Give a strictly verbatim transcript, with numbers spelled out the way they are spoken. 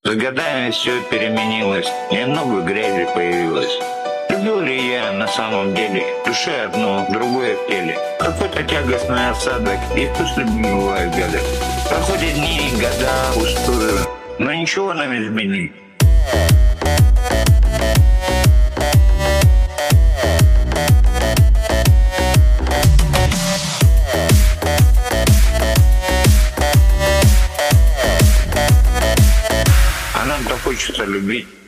С годами все переменилось, немного грязи появилось. Любил ли я на самом деле? В душе одно, другое в теле. Какой-то тягостный осадок, и пусть любви бывают годы. Проходят дни, года пустую, но ничего нам изменить. А нам-то хочется любить.